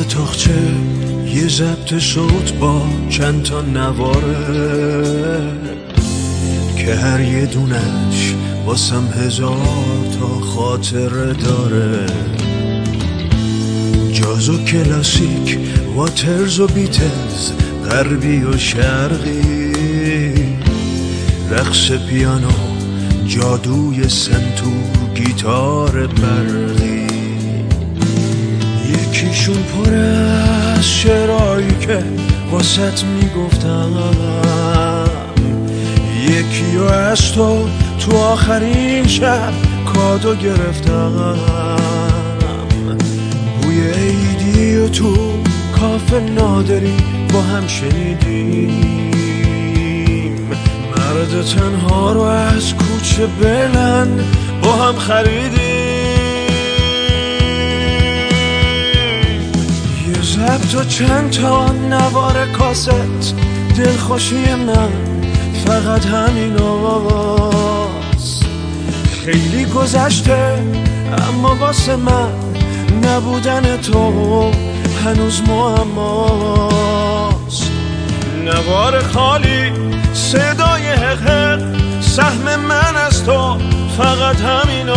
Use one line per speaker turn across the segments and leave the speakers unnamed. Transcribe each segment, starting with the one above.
اتاقچه یه ضبط صوت با چند تا نواره که هر یه دونش واسم 1000 تا خاطره داره. جاز و کلاسیک، واترز و بیتلز، غربی و شرقی، رقص پیانو، جادوی سنتور، گیتار برقی. یکیشون پر از شعرهایی که واسط میگفتم، یکیو از تو آخرین شب کادو گرفتم. بوی عیدی و تو کافه نادری با هم شنیدیم، مرد تنها رو از کوچه بلند با هم خریدیم. یه ضبط و چند تا نوار کاست، دلخوشی من فقط همین آواز. خیلی گذشته اما واسه من نبودن تو هنوز معماست. نوار خالی، صدای حق، سهم من از تو فقط همین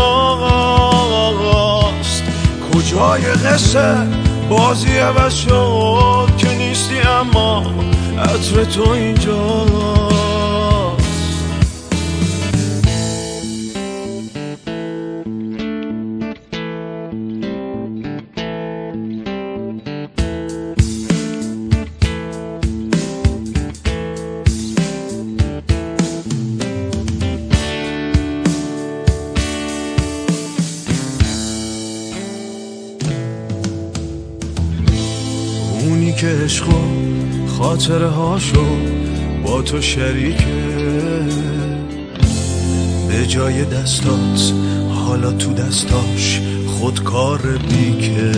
آقاست. کجای قصه بازی عوض شد که نیستی اما عطر تو اینجاست. اونی که عشق و خاطره هاشو با تو شریکه، به جای دستات حالا تو دستاش خودکار بیکه.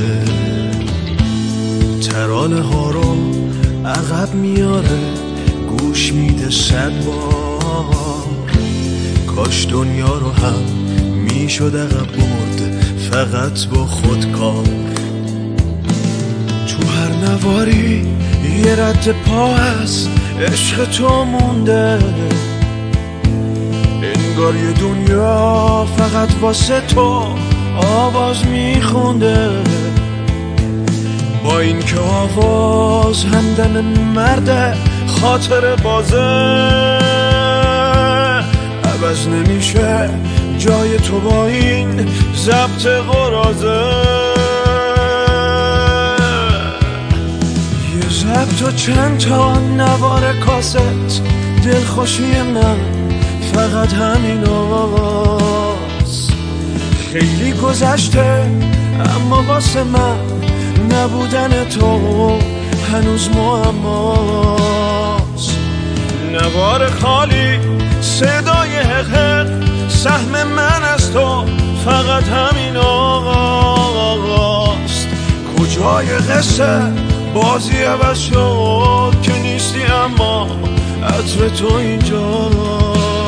ترانه ها رو عقب میاره، گوش میده 100 بار. کاش دنیا رو هم میشد عقب برد فقط با خودکار. تو هر نواری یه رد پا از عشق تو مونده، انگار یه دنیا فقط واسه تو آواز میخونده. با این که آواز همدم مرد خاطر بازه، عوض نمیشه جای تو با این ضبط قرازه. ضبط و چند تا نوار کاست، دلخوشی من فقط همین آواز. خیلی گذشته اما واسه من نبودن تو هنوز معماست. نوار خالی، صدای حق، سهم من از تو فقط همین آقاست. کجای قصه بازی عوض شد که نیستی اما عطر تو اینجا.